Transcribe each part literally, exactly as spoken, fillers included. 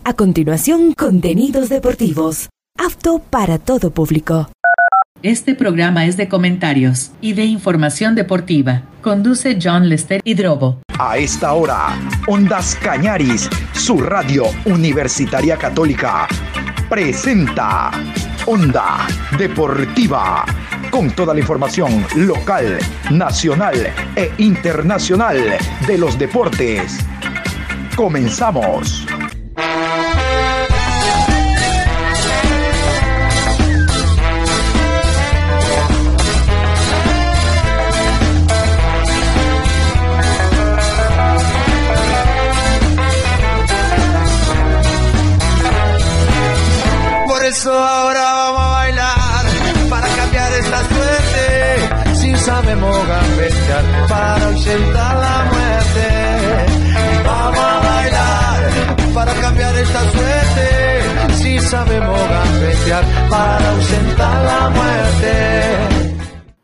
A continuación, contenidos deportivos, apto para todo público. Este programa es de comentarios y de información deportiva. Conduce John Lester Hidrobo. A esta hora, Ondas Cañaris, su radio universitaria católica, presenta Onda Deportiva, con toda la información local, nacional e internacional de los deportes. Comenzamos. Por eso ahora vamos a bailar para cambiar esta suerte. Si sabemos gambetear para ausentar la muerte. Vamos a bailar para cambiar esta suerte. Si sabemos gambetear para ausentar la muerte.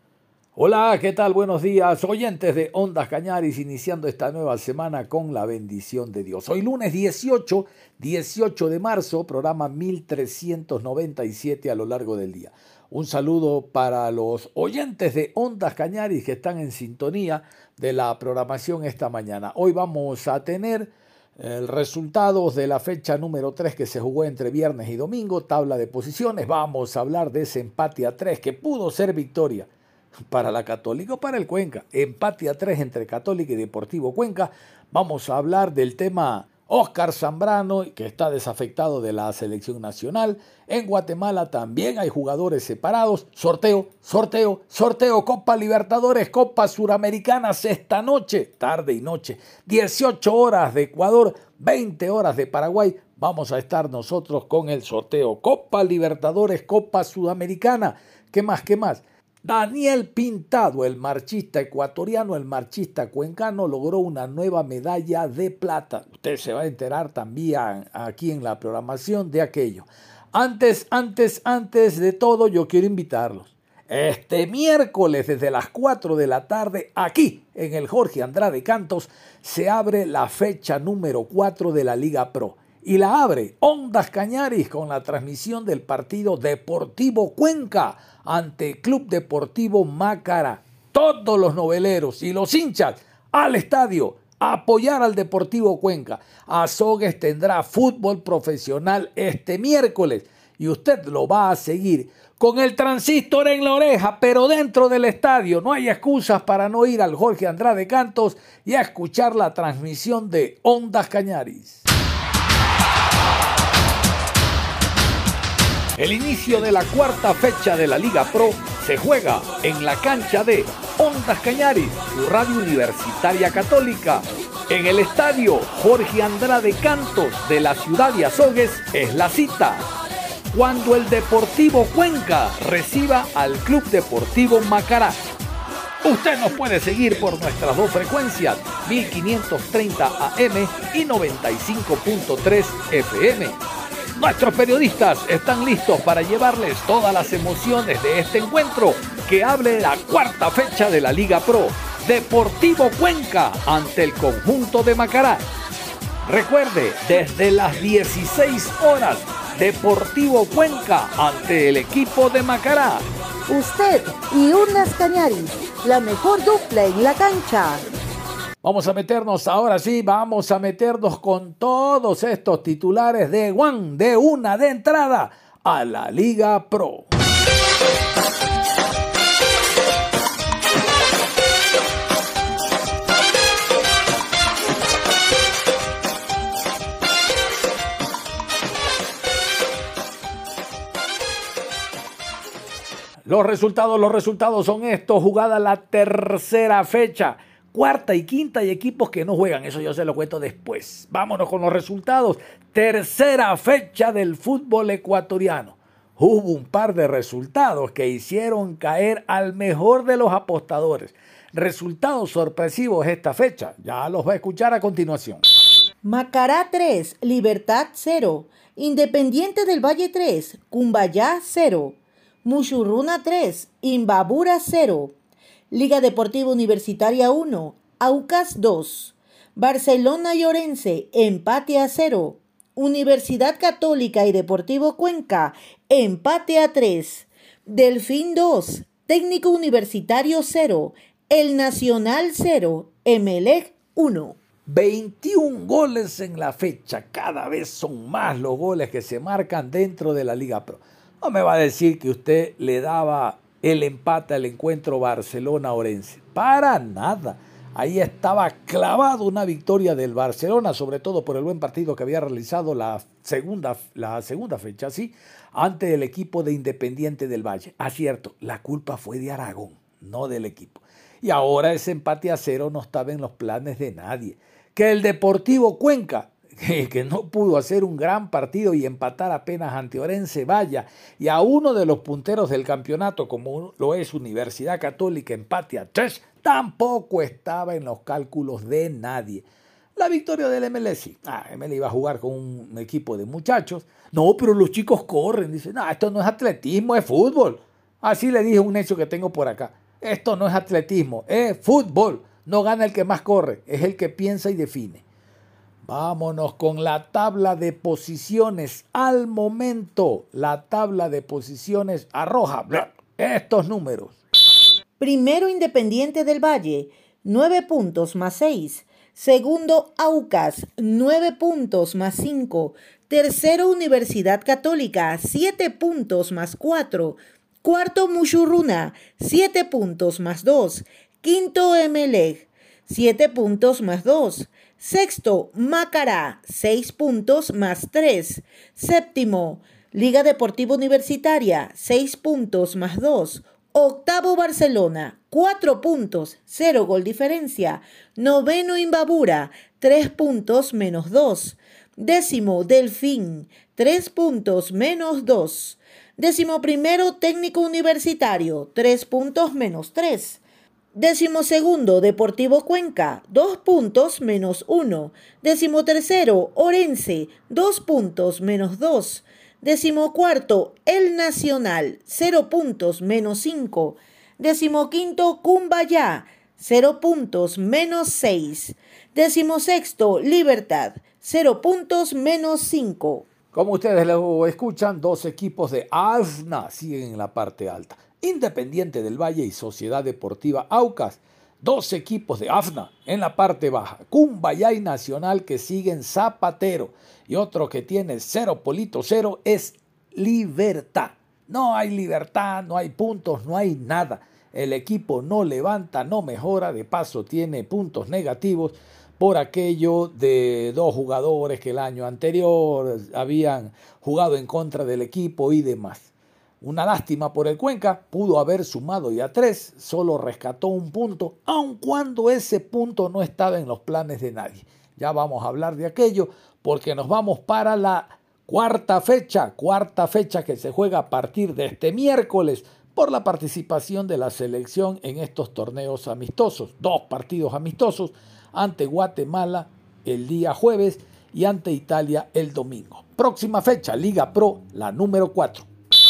Hola, ¿qué tal? Buenos días, oyentes de Ondas Cañaris, iniciando esta nueva semana con la bendición de Dios. Hoy lunes dieciocho, dieciocho de marzo, programa mil trescientos noventa y siete a lo largo del día. Un saludo para los oyentes de Ondas Cañaris que están en sintonía de la programación esta mañana. Hoy vamos a tener el resultados de la fecha número tres que se jugó entre viernes y domingo, tabla de posiciones. Vamos a hablar de ese empate a tres que pudo ser victoria para la Católica o para el Cuenca. Empate a tres entre Católica y Deportivo Cuenca. Vamos a hablar del tema Óscar Zambrano, que está desafectado de la selección nacional. En Guatemala también hay jugadores separados. Sorteo, sorteo, sorteo. Copa Libertadores, Copa Suramericanas esta noche, tarde y noche. dieciocho horas de Ecuador, veinte horas de Paraguay. Vamos a estar nosotros con el sorteo. Copa Libertadores, Copa Sudamericana. ¿Qué más? ¿Qué más? Daniel Pintado, el marchista ecuatoriano, el marchista cuencano, logró una nueva medalla de plata. Usted se va a enterar también aquí en la programación de aquello. Antes, antes, antes de todo, yo quiero invitarlos. Este miércoles, desde las cuatro de la tarde, aquí en el Jorge Andrade Cantos, se abre la fecha número cuatro de la Liga Pro. Y la abre Ondas Cañaris con la transmisión del partido Deportivo Cuenca ante Club Deportivo Macará. Todos los noveleros y los hinchas al estadio a apoyar al Deportivo Cuenca. Azogues tendrá fútbol profesional este miércoles y usted lo va a seguir con el transistor en la oreja, pero dentro del estadio. No hay excusas para no ir al Jorge Andrade Cantos y a escuchar la transmisión de Ondas Cañaris. El inicio de la cuarta fecha de la Liga Pro se juega en la cancha de Ondas Cañaris, su radio universitaria católica. En el estadio Jorge Andrade Cantos de la ciudad de Azogues es la cita, cuando el Deportivo Cuenca reciba al Club Deportivo Macará. Usted nos puede seguir por nuestras dos frecuencias, mil quinientos treinta A M y noventa y cinco punto tres F M. Nuestros periodistas están listos para llevarles todas las emociones de este encuentro que hable la cuarta fecha de la Liga Pro. Deportivo Cuenca ante el conjunto de Macará. Recuerde, desde las dieciséis horas, Deportivo Cuenca ante el equipo de Macará. Usted y Ondas Cañaris, la mejor dupla en la cancha. Vamos a meternos, ahora sí, vamos a meternos con todos estos titulares de Juan, de una de entrada a la Liga Pro. Los resultados, los resultados son estos, jugada la tercera fecha. Cuarta y quinta hay equipos que no juegan, eso yo se lo cuento después. Vámonos con los resultados. Tercera fecha del fútbol ecuatoriano. Hubo un par de resultados que hicieron caer al mejor de los apostadores. Resultados sorpresivos esta fecha, ya los va a escuchar a continuación. Macará tres, Libertad cero, Independiente del Valle tres, Cumbayá cero, Mushurruna tres, Imbabura cero, Liga Deportiva Universitaria uno, Aucas dos, Barcelona y Orense, empate a cero, Universidad Católica y Deportivo Cuenca, empate a tres. Delfín dos, Técnico Universitario cero, El Nacional cero, Emelec uno. veintiún goles en la fecha. Cada vez son más los goles que se marcan dentro de la Liga Pro. No me va a decir que usted le daba el empate al encuentro Barcelona-Orense. Para nada. Ahí estaba clavado una victoria del Barcelona, sobre todo por el buen partido que había realizado la segunda, la segunda fecha, ¿sí? Ante el equipo de Independiente del Valle. Ah, cierto, la culpa fue de Aragón, no del equipo. Y ahora ese empate a cero no estaba en los planes de nadie. Que el Deportivo Cuenca, que, que no pudo hacer un gran partido y empatar apenas ante Orense, vaya, y a uno de los punteros del campeonato, como lo es Universidad Católica, empate a tres, tampoco estaba en los cálculos de nadie. La victoria del M L sí. Ah, M L iba a jugar con un equipo de muchachos. No, pero los chicos corren. Dicen, no, esto no es atletismo, es fútbol. Así le dije un hecho que tengo por acá. Esto no es atletismo, es fútbol. No gana el que más corre, es el que piensa y define. Vámonos con la tabla de posiciones. Al momento, la tabla de posiciones arroja estos números. Primero Independiente del Valle, nueve puntos más seis. Segundo Aucas, nueve puntos más cinco. Tercero Universidad Católica, siete puntos más cuatro. Cuarto Muchurruna, siete puntos más dos. Quinto Emelec, siete puntos más dos. Sexto Macará, seis puntos más tres. Séptimo Liga Deportiva Universitaria, seis puntos más dos. Octavo Barcelona, cuatro puntos, cero gol diferencia. Noveno Imbabura, tres puntos menos dos. Décimo Delfín, tres puntos menos dos. Décimo primero Técnico Universitario, tres puntos menos tres. Décimo segundo Deportivo Cuenca, dos puntos menos uno. Décimo tercero Orense, dos puntos menos dos. Décimo cuarto El Nacional, cero puntos menos cinco. Décimo quinto Cumbayá, cero puntos menos seis. Décimo sexto Libertad, cero puntos menos cinco. Como ustedes lo escuchan, dos equipos de A F N A siguen en la parte alta. Independiente del Valle y Sociedad Deportiva Aucas, dos equipos de A F N A en la parte baja. Cumbayá y Nacional que siguen Zapatero. Y otro que tiene cero polito cero es Libertad. No hay libertad, no hay puntos, no hay nada. El equipo no levanta, no mejora, de paso tiene puntos negativos por aquello de dos jugadores que el año anterior habían jugado en contra del equipo y demás. Una lástima por el Cuenca, pudo haber sumado ya tres, solo rescató un punto, aun cuando ese punto no estaba en los planes de nadie. Ya vamos a hablar de aquello porque nos vamos para la cuarta fecha, cuarta fecha que se juega a partir de este miércoles por la participación de la selección en estos torneos amistosos. Dos partidos amistosos ante Guatemala el día jueves y ante Italia el domingo. Próxima fecha, Liga Pro, la número cuatro.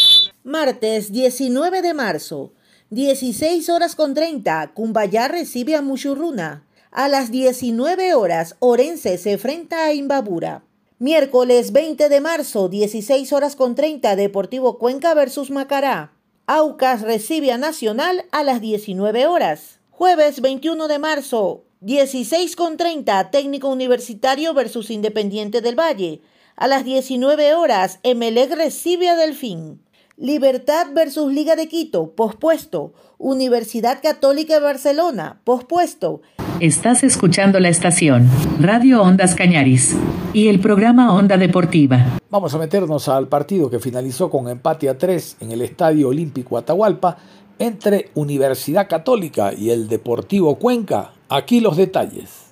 Martes diecinueve de marzo, dieciséis horas con treinta, Cumbayá recibe a Muchurruna. A las diecinueve horas, Orense se enfrenta a Imbabura. Miércoles veinte de marzo, dieciséis horas con treinta, Deportivo Cuenca versus Macará. Aucas recibe a Nacional a las diecinueve horas. Jueves veintiuno de marzo, dieciséis con treinta, Técnico Universitario versus Independiente del Valle. A las diecinueve horas, Emelec recibe a Delfín. Libertad versus Liga de Quito, pospuesto. Universidad Católica de Barcelona, pospuesto. Estás escuchando la estación Radio Ondas Cañaris y el programa Onda Deportiva. Vamos a meternos al partido que finalizó con empate a tres en el Estadio Olímpico Atahualpa entre Universidad Católica y el Deportivo Cuenca. Aquí los detalles.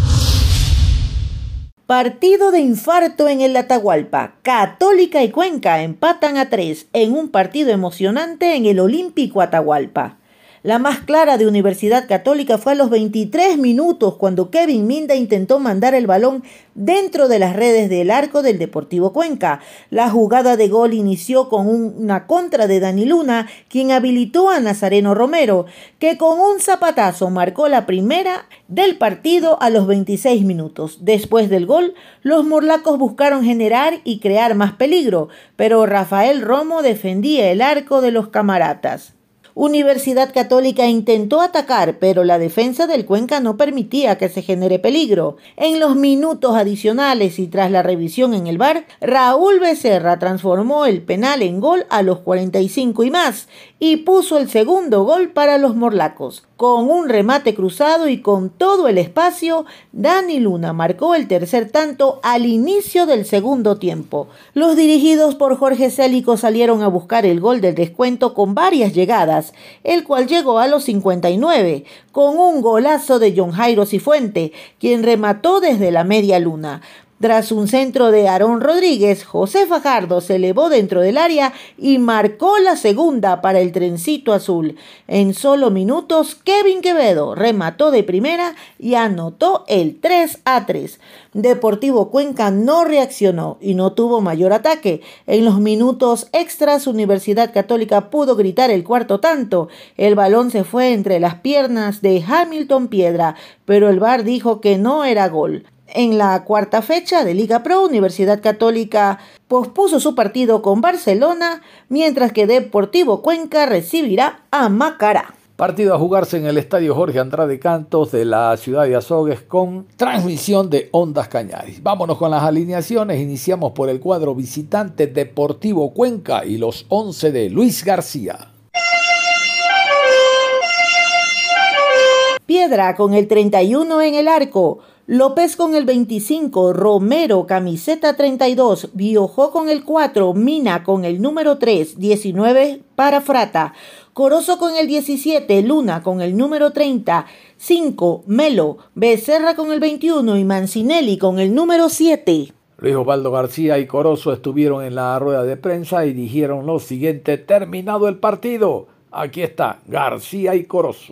Partido de infarto en el Atahualpa. Católica y Cuenca empatan a tres en un partido emocionante en el Olímpico Atahualpa. La más clara de Universidad Católica fue a los veintitrés minutos cuando Kevin Minda intentó mandar el balón dentro de las redes del arco del Deportivo Cuenca. La jugada de gol inició con un, una contra de Dani Luna, quien habilitó a Nazareno Romero, que con un zapatazo marcó la primera del partido a los veintiséis minutos. Después del gol, los morlacos buscaron generar y crear más peligro, pero Rafael Romo defendía el arco de los camaratas. Universidad Católica intentó atacar, pero la defensa del Cuenca no permitía que se genere peligro. En los minutos adicionales y tras la revisión en el V A R, Raúl Becerra transformó el penal en gol a los cuarenta y cinco y más y puso el segundo gol para los morlacos. Con un remate cruzado y con todo el espacio, Dani Luna marcó el tercer tanto al inicio del segundo tiempo. Los dirigidos por Jorge Célico salieron a buscar el gol del descuento con varias llegadas, el cual llegó a los cincuenta y nueve, con un golazo de John Jairo Cifuente, quien remató desde la media luna. Tras un centro de Aarón Rodríguez, José Fajardo se elevó dentro del área y marcó la segunda para el trencito azul. En solo minutos, Kevin Quevedo remató de primera y anotó el tres a tres. Deportivo Cuenca no reaccionó y no tuvo mayor ataque. En los minutos extras, Universidad Católica pudo gritar el cuarto tanto. El balón se fue entre las piernas de Hamilton Piedra, pero el V A R dijo que no era gol. En la cuarta fecha de Liga Pro, Universidad Católica pospuso su partido con Barcelona, mientras que Deportivo Cuenca recibirá a Macará. Partido a jugarse en el Estadio Jorge Andrade Cantos de la ciudad de Azogues con transmisión de Ondas Cañaris. Vámonos con las alineaciones. Iniciamos por el cuadro visitante Deportivo Cuenca y los once de Luis García. Piedra con el treinta y uno en el arco. López con el veinticinco, Romero, camiseta treinta y dos, Biojó con el cuatro, Mina con el número tres, diecinueve para Frata, Corozo con el diecisiete, Luna con el número treinta, cinco, Melo, Becerra con el veintiuno y Mancinelli con el número siete. Luis Osvaldo García y Corozo estuvieron en la rueda de prensa y dijeron lo siguiente: terminado el partido. Aquí está García y Corozo.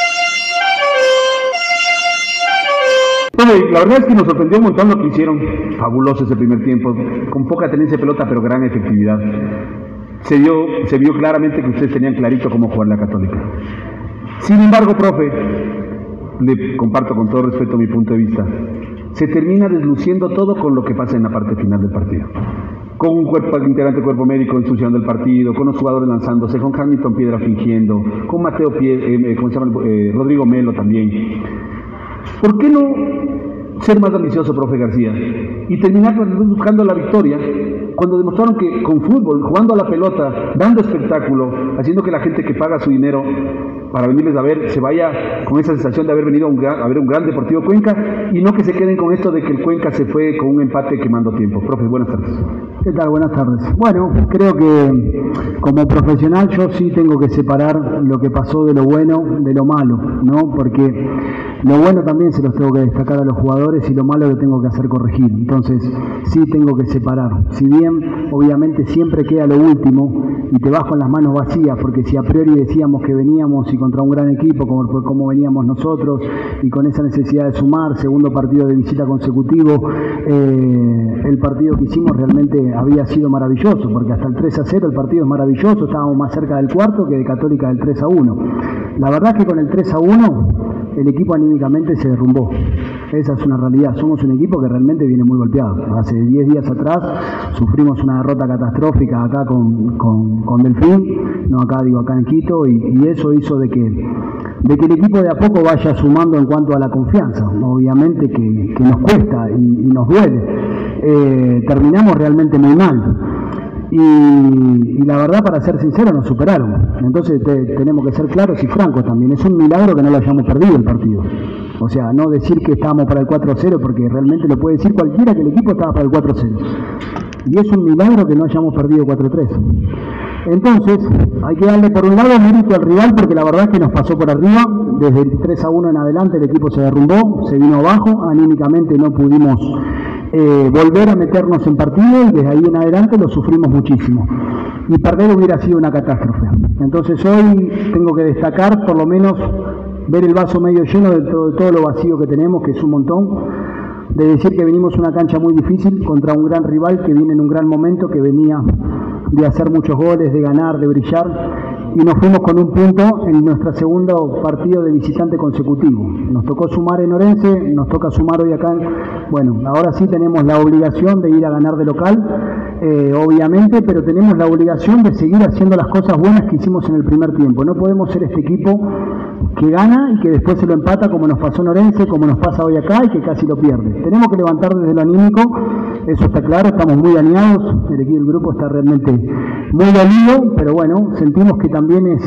Bueno, la verdad es que nos sorprendió un montón lo que hicieron. Fabuloso ese primer tiempo, con poca tenencia de pelota pero gran efectividad. Se vio, se vio claramente que ustedes tenían clarito cómo jugar la Católica. Sin embargo, profe, le comparto con todo respeto mi punto de vista, se termina desluciendo todo con lo que pasa en la parte final del partido. Con un cuerpo, integrante del cuerpo médico ensuciando el partido, con los jugadores lanzándose, con Hamilton Piedra fingiendo, con Mateo Pie, eh, ¿cómo se llama? Eh, Rodrigo Melo también. ¿Por qué no ser más ambicioso, profe García, y terminar buscando la victoria cuando demostraron que con fútbol, jugando a la pelota, dando espectáculo, haciendo que la gente que paga su dinero para venirles a ver se vaya con esa sensación de haber venido a, un gran, a ver un gran Deportivo Cuenca y no que se queden con esto de que el Cuenca se fue con un empate quemando tiempo? Profe, buenas tardes. ¿Qué tal? Buenas tardes. Bueno, creo que como profesional yo sí tengo que separar lo que pasó de lo bueno de lo malo, ¿no? Porque lo bueno también se los tengo que destacar a los jugadores y lo malo lo tengo que hacer corregir. Entonces sí tengo que separar. Si bien obviamente siempre queda lo último y te vas con las manos vacías, porque si a priori decíamos que veníamos y contra un gran equipo como, como veníamos nosotros y con esa necesidad de sumar, segundo partido de visita consecutivo, eh, el partido que hicimos realmente había sido maravilloso, porque hasta el tres a cero el partido es maravilloso, estábamos más cerca del cuarto que de Católica del tres a uno. La verdad es que con el tres a uno el equipo anímicamente se derrumbó. Esa es una realidad. Somos un equipo que realmente viene muy golpeado. Hace diez días atrás sufrimos una derrota catastrófica acá con, con, con Delfín, no acá digo acá en Quito, y, y eso hizo de que, de que el equipo de a poco vaya sumando en cuanto a la confianza. Obviamente que, que nos cuesta y, y nos duele. Eh, terminamos realmente muy mal. Y, y la verdad, para ser sincero, nos superaron. Entonces te, tenemos que ser claros y francos también. Es un milagro que no lo hayamos perdido el partido. O sea, no decir que estábamos para el cuatro a cero, porque realmente lo puede decir cualquiera que el equipo estaba para el cuatro a cero. Y es un milagro que no hayamos perdido cuatro a tres. Entonces, hay que darle por un lado mérito al rival, porque la verdad es que nos pasó por arriba. Desde el tres a uno en adelante el equipo se derrumbó, se vino abajo, anímicamente no pudimos eh, volver a meternos en partido y desde ahí en adelante lo sufrimos muchísimo. Y perder hubiera sido una catástrofe. Entonces hoy tengo que destacar, por lo menos, ver el vaso medio lleno de todo, de todo lo vacío que tenemos, que es un montón, de decir que venimos a una cancha muy difícil contra un gran rival que viene en un gran momento, que venía de hacer muchos goles, de ganar, de brillar, y nos fuimos con un punto en nuestro segundo partido de visitante consecutivo. Nos tocó sumar en Orense, nos toca sumar hoy acá. Bueno, ahora sí tenemos la obligación de ir a ganar de local, eh, obviamente, pero tenemos la obligación de seguir haciendo las cosas buenas que hicimos en el primer tiempo. No podemos ser este equipo que gana y que después se lo empata como nos pasó en Orense, como nos pasa hoy acá y que casi lo pierde. Tenemos que levantar desde lo anímico, eso está claro, estamos muy dañados, el equipo del grupo está realmente muy dolido, pero bueno, sentimos que también es,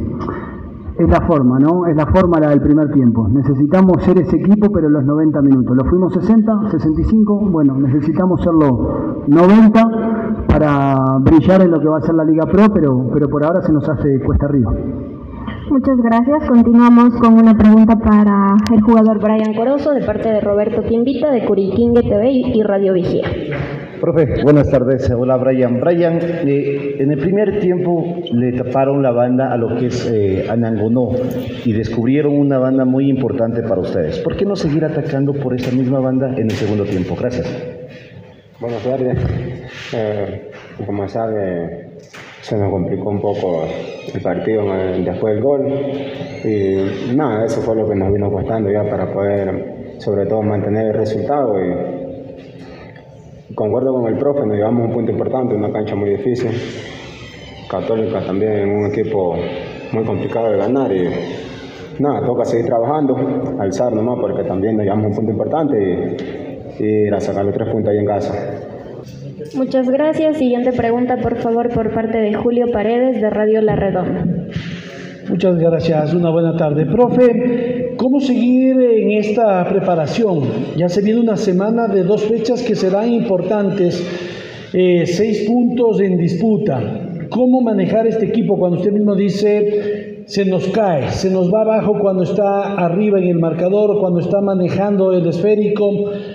es la forma, ¿no? Es la forma la del primer tiempo. Necesitamos ser ese equipo, pero en los noventa minutos. Lo fuimos sesenta, sesenta y cinco, bueno, necesitamos serlo noventa para brillar en lo que va a ser la Liga Pro, pero, pero por ahora se nos hace cuesta arriba. Muchas gracias. Continuamos con una pregunta para el jugador Brian Corozo, de parte de Roberto Quimbita, de Curiquingue T V y Radio Vigía. Profe, buenas tardes. Hola, Brian. Brian, eh, en el primer tiempo le taparon la banda a lo que es eh, Anangonó y descubrieron una banda muy importante para ustedes. ¿Por qué no seguir atacando por esa misma banda en el segundo tiempo? Gracias. Buenas tardes. Eh, como sabe, se nos complicó un poco el partido después del gol y nada, eso fue lo que nos vino costando ya para poder sobre todo mantener el resultado. Y concuerdo con el profe, nos llevamos un punto importante, una cancha muy difícil, Católica también un equipo muy complicado de ganar y nada, toca seguir trabajando, alzar nomás porque también nos llevamos un punto importante y, y ir a sacar los tres puntos ahí en casa. Muchas gracias. Siguiente pregunta, por favor, por parte de Julio Paredes, de Radio La Redonda. Muchas gracias, una buena tarde. Profe, ¿cómo seguir en esta preparación? Ya se viene una semana de dos fechas que serán importantes, eh, seis puntos en disputa. ¿Cómo manejar este equipo cuando usted mismo dice se nos cae, se nos va abajo cuando está arriba en el marcador, cuando está manejando el esférico?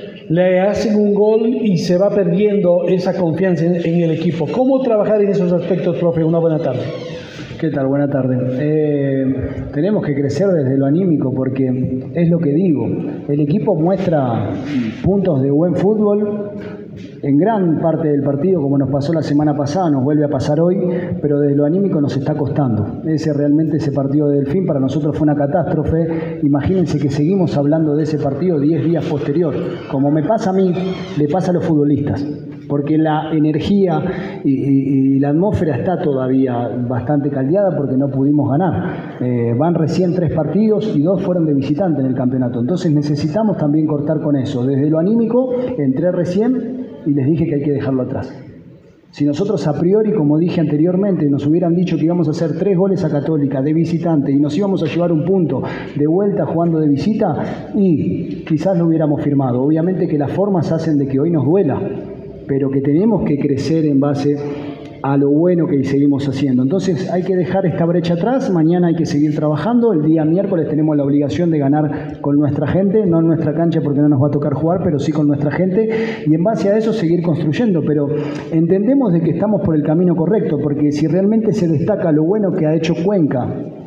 Le hacen un gol y se va perdiendo esa confianza en, en el equipo. ¿Cómo trabajar en esos aspectos, profe? Una buena tarde. ¿Qué tal? Buena tarde. Eh, tenemos que crecer desde lo anímico porque es lo que digo. El equipo muestra puntos de buen fútbol en gran parte del partido, como nos pasó la semana pasada, nos vuelve a pasar hoy, pero desde lo anímico nos está costando. Ese realmente, ese partido de Delfín para nosotros fue una catástrofe. Imagínense que seguimos hablando de ese partido diez días posterior. Como me pasa a mí, le pasa a los futbolistas, porque la energía y, y, y la atmósfera está todavía bastante caldeada porque no pudimos ganar. Eh, van recién tres partidos y dos fueron de visitante en el campeonato. Entonces necesitamos también cortar con eso. Desde lo anímico, entré recién y les dije que hay que dejarlo atrás. Si nosotros a priori, como dije anteriormente, nos hubieran dicho que íbamos a hacer tres goles a Católica de visitante y nos íbamos a llevar un punto de vuelta jugando de visita, y quizás lo hubiéramos firmado. Obviamente que las formas hacen de que hoy nos duela, pero que tenemos que crecer en base a lo bueno que seguimos haciendo. Entonces hay que dejar esta brecha atrás, mañana hay que seguir trabajando, el día miércoles tenemos la obligación de ganar con nuestra gente, no en nuestra cancha porque no nos va a tocar jugar, pero sí con nuestra gente, y en base a eso seguir construyendo, pero entendemos de que estamos por el camino correcto, porque si realmente se destaca lo bueno que ha hecho Cuenca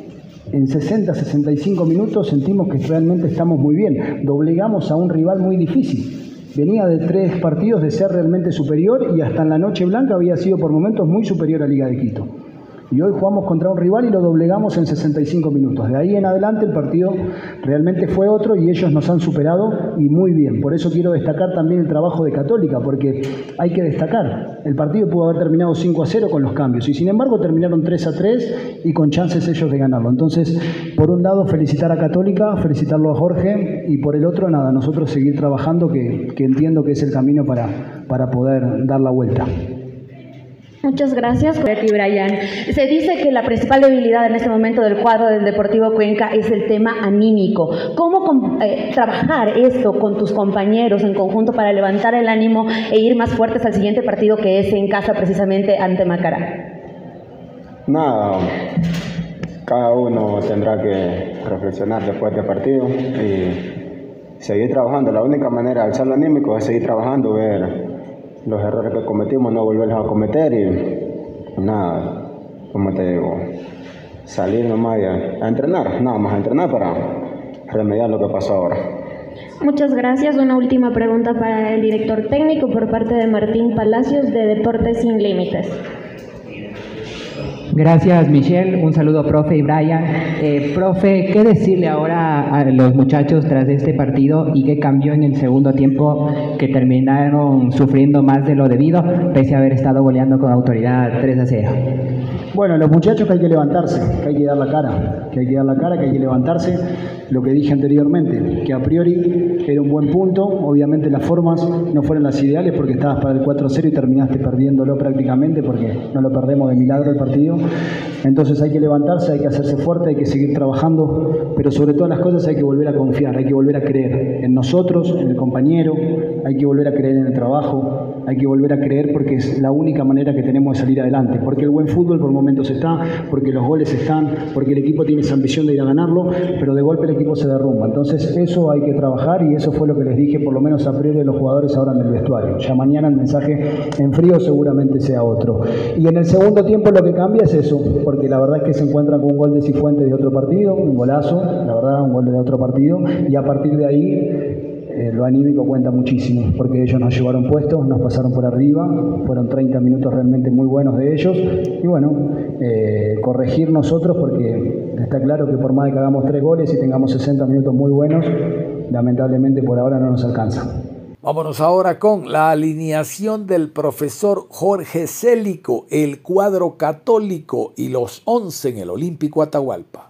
en sesenta, sesenta y cinco minutos, sentimos que realmente estamos muy bien, doblegamos a un rival muy difícil. Venía de tres partidos de ser realmente superior y hasta en la Noche Blanca había sido por momentos muy superior a Liga de Quito. Y hoy jugamos contra un rival y lo doblegamos en sesenta y cinco minutos. De ahí en adelante el partido realmente fue otro y ellos nos han superado y muy bien. Por eso quiero destacar también el trabajo de Católica, porque hay que destacar. El partido pudo haber terminado cinco a cero con los cambios y sin embargo terminaron tres a tres y con chances ellos de ganarlo. Entonces, por un lado felicitar a Católica, felicitarlo a Jorge, y por el otro nada, nosotros seguir trabajando, que, que entiendo que es el camino para, para poder dar la vuelta. Muchas gracias, Brian. Se dice que la principal debilidad en este momento del cuadro del Deportivo Cuenca es el tema anímico. ¿Cómo eh, trabajar esto con tus compañeros en conjunto para levantar el ánimo e ir más fuertes al siguiente partido, que es en casa precisamente ante Macará? Nada, cada uno tendrá que reflexionar después del partido y seguir trabajando. La única manera de alzar el anímico es seguir trabajando, ver los errores que cometimos, no volverlos a cometer y nada, como te digo, salir nomás y a, a entrenar, nada más a entrenar para remediar lo que pasó ahora. Muchas gracias. Una última pregunta para el director técnico por parte de Martín Palacios de Deportes Sin Límites. Gracias, Michelle. Un saludo, profe y Brian. Eh, profe, ¿qué decirle ahora a los muchachos tras este partido y qué cambió en el segundo tiempo que terminaron sufriendo más de lo debido, pese a haber estado goleando con autoridad tres a cero? Bueno, los muchachos que hay que levantarse, que hay que dar la cara, que hay que dar la cara, que hay que levantarse. Lo que dije anteriormente, que a priori era un buen punto. Obviamente las formas no fueron las ideales porque estabas para el cuatro a cero y terminaste perdiéndolo prácticamente porque no lo perdemos de milagro el partido. Entonces hay que levantarse, hay que hacerse fuerte, hay que seguir trabajando, pero sobre todas las cosas hay que volver a confiar, hay que volver a creer en nosotros, en el compañero, hay que volver a creer en el trabajo, hay que volver a creer porque es la única manera que tenemos de salir adelante, porque el buen fútbol por momentos está, porque los goles están, porque el equipo tiene esa ambición de ir a ganarlo, pero de golpe el equipo se derrumba. Entonces eso hay que trabajar y eso fue lo que les dije por lo menos a priori de los jugadores ahora en el vestuario. Ya mañana el mensaje en frío seguramente sea otro. Y en el segundo tiempo lo que cambia es eso, porque la verdad es que se encuentran con un gol de Cifuentes de otro partido, un golazo, la verdad, un gol de otro partido, y a partir de ahí eh, lo anímico cuenta muchísimo, porque ellos nos llevaron puestos, nos pasaron por arriba, fueron treinta minutos realmente muy buenos de ellos, y bueno, eh, corregir nosotros, porque está claro que por más de que hagamos tres goles y tengamos sesenta minutos muy buenos, lamentablemente por ahora no nos alcanza. Vámonos ahora con la alineación del profesor Jorge Célico, el cuadro católico y los once en el Olímpico Atahualpa.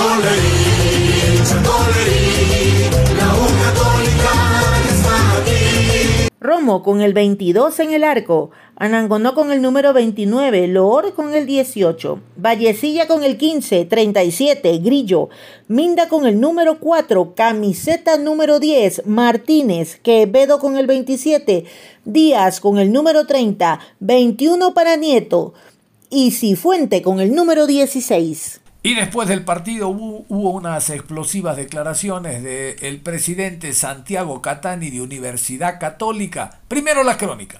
Romo con el veintidós en el arco, Anangonó con el número veintinueve, Loor con el dieciocho, Vallecilla con el quince, treinta y siete, Grillo, Minda con el número cuatro, camiseta número diez, Martínez, Quevedo con el veintisiete, Díaz con el número treinta, veintiuno para Nieto y Cifuente con el número dieciséis. Y después del partido hubo, hubo unas explosivas declaraciones del presidente Santiago Catani de Universidad Católica. Primero la crónica.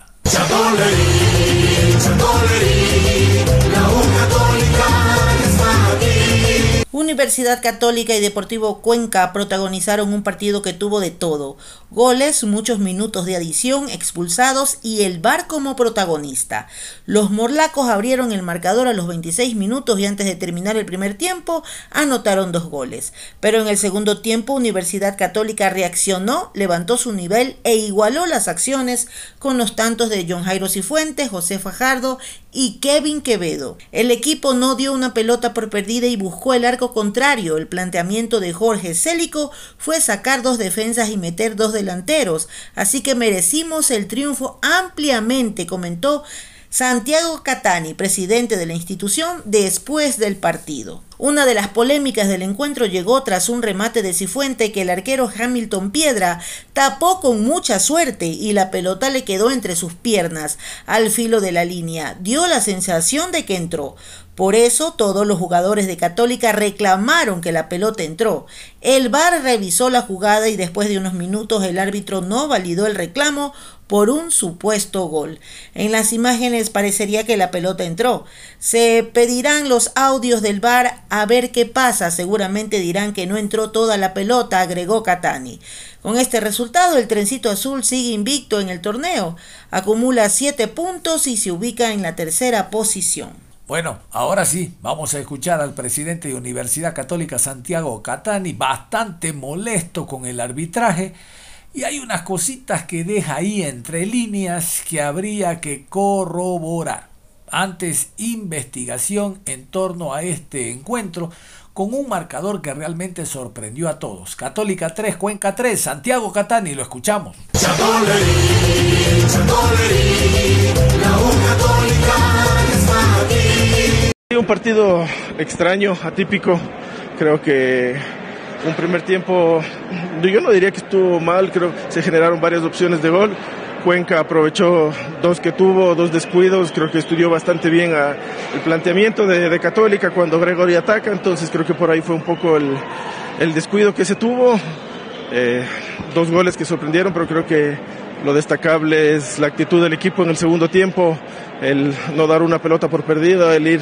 Universidad Católica y Deportivo Cuenca protagonizaron un partido que tuvo de todo: goles, muchos minutos de adición, expulsados y el V A R como protagonista. Los morlacos abrieron el marcador a los veintiséis minutos y antes de terminar el primer tiempo anotaron dos goles. Pero en el segundo tiempo Universidad Católica reaccionó, levantó su nivel e igualó las acciones con los tantos de John Jairo Cifuentes, José Fajardo y Kevin Quevedo. El equipo no dio una pelota por perdida y buscó el arco contrario. El planteamiento de Jorge Célico fue sacar dos defensas y meter dos delanteros, así que merecimos el triunfo ampliamente, comentó Santiago Catani, presidente de la institución, después del partido. Una de las polémicas del encuentro llegó tras un remate de Cifuente que el arquero Hamilton Piedra tapó con mucha suerte y la pelota le quedó entre sus piernas, al filo de la línea. Dio la sensación de que entró. Por eso todos los jugadores de Católica reclamaron que la pelota entró. El V A R revisó la jugada y después de unos minutos el árbitro no validó el reclamo por un supuesto gol. En las imágenes parecería que la pelota entró. Se pedirán los audios del V A R a ver qué pasa. Seguramente dirán que no entró toda la pelota, agregó Catani. Con este resultado, el Trencito Azul sigue invicto en el torneo. Acumula siete puntos y se ubica en la tercera posición. Bueno, ahora sí, vamos a escuchar al presidente de Universidad Católica, Santiago Catani, bastante molesto con el arbitraje. Y hay unas cositas que deja ahí entre líneas que habría que corroborar. Antes, investigación en torno a este encuentro con un marcador que realmente sorprendió a todos. Católica tres, Cuenca tres, Santiago Catani, lo escuchamos. Un partido extraño, atípico. Creo que un primer tiempo, yo no diría que estuvo mal, creo que se generaron varias opciones de gol. Cuenca aprovechó dos que tuvo, dos descuidos, creo que estudió bastante bien a, el planteamiento de, de Católica cuando Gregory ataca, entonces creo que por ahí fue un poco el, el descuido que se tuvo. Eh, dos goles que sorprendieron, pero creo que lo destacable es la actitud del equipo en el segundo tiempo, el no dar una pelota por perdida, el ir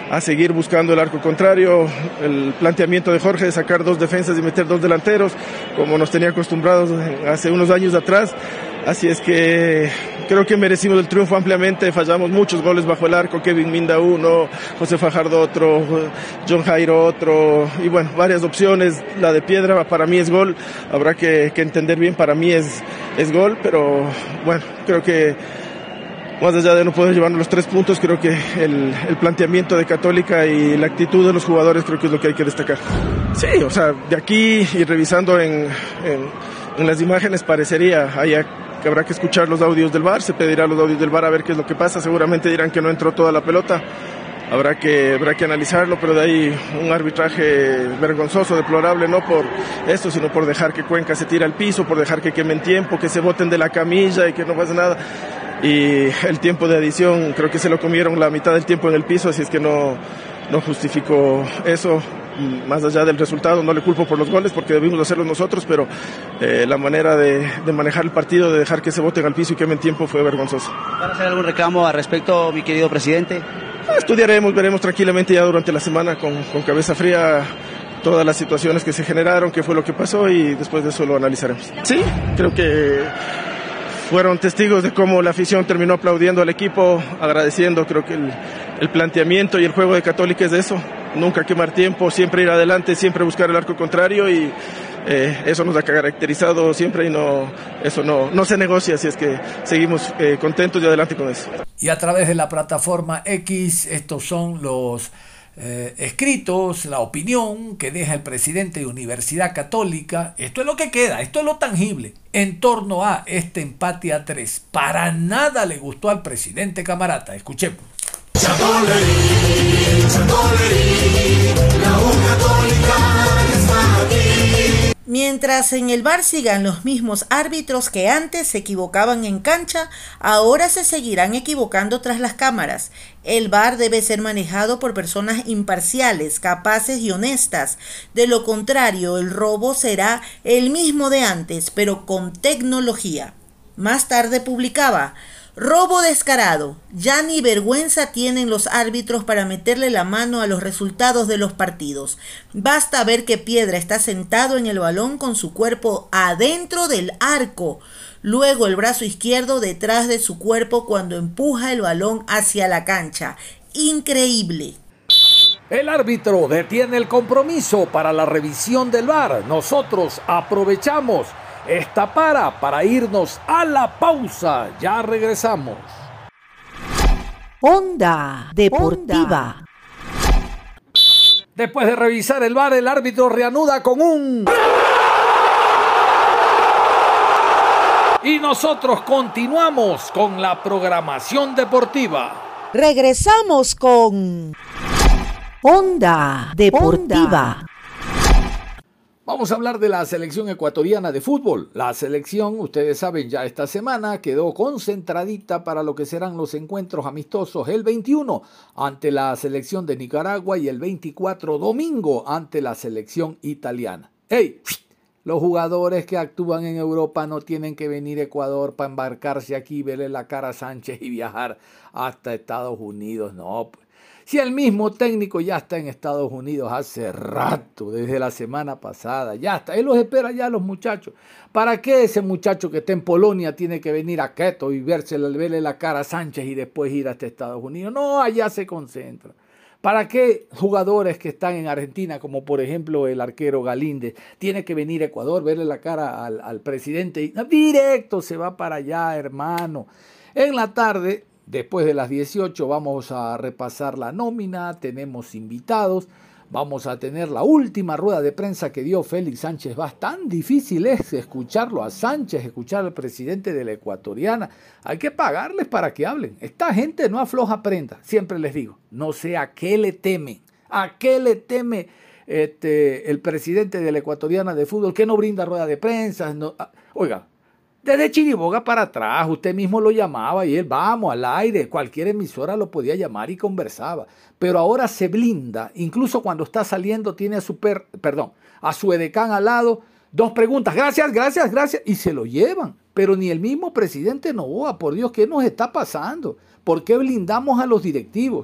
a seguir buscando el arco contrario, el planteamiento de Jorge de sacar dos defensas y meter dos delanteros, como nos tenía acostumbrados hace unos años atrás. Así es que creo que merecimos el triunfo ampliamente, fallamos muchos goles bajo el arco, Kevin Minda uno, José Fajardo otro, John Jairo otro, y bueno, varias opciones. La de Piedra para mí es gol, habrá que, que entender bien, para mí es, es gol, pero bueno, creo que más allá de no poder llevarnos los tres puntos, creo que el, el planteamiento de Católica y la actitud de los jugadores creo que es lo que hay que destacar. Sí, o sea, de aquí y revisando en, en, en las imágenes parecería, haya que habrá que escuchar los audios del V A R, se pedirá los audios del V A R a ver qué es lo que pasa, seguramente dirán que no entró toda la pelota, habrá que, habrá que analizarlo, pero de ahí un arbitraje vergonzoso, deplorable, no por esto, sino por dejar que Cuenca se tire al piso, por dejar que quemen tiempo, que se boten de la camilla y que no pase nada, y el tiempo de adición creo que se lo comieron la mitad del tiempo en el piso, así es que no, no justifico eso. Más allá del resultado, no le culpo por los goles porque debimos hacerlo nosotros, pero eh, la manera de, de manejar el partido, de dejar que se boten al piso y quemen tiempo fue vergonzosa. ¿Van a hacer algún reclamo al respecto, mi querido presidente? Estudiaremos, veremos tranquilamente ya durante la semana con, con cabeza fría todas las situaciones que se generaron, qué fue lo que pasó y después de eso lo analizaremos. Sí, creo que fueron testigos de cómo la afición terminó aplaudiendo al equipo, agradeciendo, creo que el, el planteamiento y el juego de Católica es de eso. Nunca quemar tiempo, siempre ir adelante, siempre buscar el arco contrario y eh, eso nos ha caracterizado siempre y no, eso no, no se negocia, así es que seguimos eh, contentos y adelante con eso. Y a través de la plataforma X, estos son los eh, escritos, la opinión que deja el presidente de Universidad Católica. Esto es lo que queda, esto es lo tangible en torno a este empate a tres. Para nada le gustó al presidente Camarata. Escuchemos. Mientras en el V A R sigan los mismos árbitros que antes se equivocaban en cancha, ahora se seguirán equivocando tras las cámaras. El V A R debe ser manejado por personas imparciales, capaces y honestas. De lo contrario, el robo será el mismo de antes, pero con tecnología. Más tarde publicaba: robo descarado. Ya ni vergüenza tienen los árbitros para meterle la mano a los resultados de los partidos. Basta ver que Piedra está sentado en el balón con su cuerpo adentro del arco. Luego el brazo izquierdo detrás de su cuerpo cuando empuja el balón hacia la cancha. Increíble. El árbitro detiene el compromiso para la revisión del V A R. Nosotros aprovechamos esta para para irnos a la pausa. Ya regresamos. Onda Deportiva. Después de revisar el V A R, el árbitro reanuda con un... Y nosotros continuamos con la programación deportiva. Regresamos con Onda Deportiva. Onda. Vamos a hablar de la selección ecuatoriana de fútbol. La selección, ustedes saben, ya esta semana quedó concentradita para lo que serán los encuentros amistosos el veintiuno ante la selección de Nicaragua y el veinticuatro domingo ante la selección italiana. ¡Ey! Los jugadores que actúan en Europa no tienen que venir a Ecuador para embarcarse aquí, verle la cara a Sánchez y viajar hasta Estados Unidos. No, pues. Si el mismo técnico ya está en Estados Unidos hace rato, desde la semana pasada, ya está. Él los espera ya los muchachos. ¿Para qué ese muchacho que está en Polonia tiene que venir a Quito y verse, verle la cara a Sánchez y después ir hasta Estados Unidos? No, allá se concentra. ¿Para qué jugadores que están en Argentina, como por ejemplo el arquero Galíndez, tiene que venir a Ecuador, verle la cara al, al presidente? Y directo se va para allá, hermano. En la tarde, después de las dieciocho, vamos a repasar la nómina, tenemos invitados, vamos a tener la última rueda de prensa que dio Félix Sánchez Vaz. Tan difícil es escucharlo a Sánchez, escuchar al presidente de la Ecuatoriana. Hay que pagarles para que hablen. Esta gente no afloja prenda, siempre les digo. No sé a qué le temen, a qué le teme este, el presidente de la Ecuatoriana de fútbol, que no brinda rueda de prensa. No, oiga, desde Chiriboga para atrás, usted mismo lo llamaba y él, vamos, al aire, cualquier emisora lo podía llamar y conversaba. Pero ahora se blinda, incluso cuando está saliendo tiene a su, per, perdón, a su edecán al lado, dos preguntas, gracias, gracias, gracias, y se lo llevan. Pero ni el mismo presidente Noboa, por Dios, ¿qué nos está pasando? ¿Por qué blindamos a los directivos?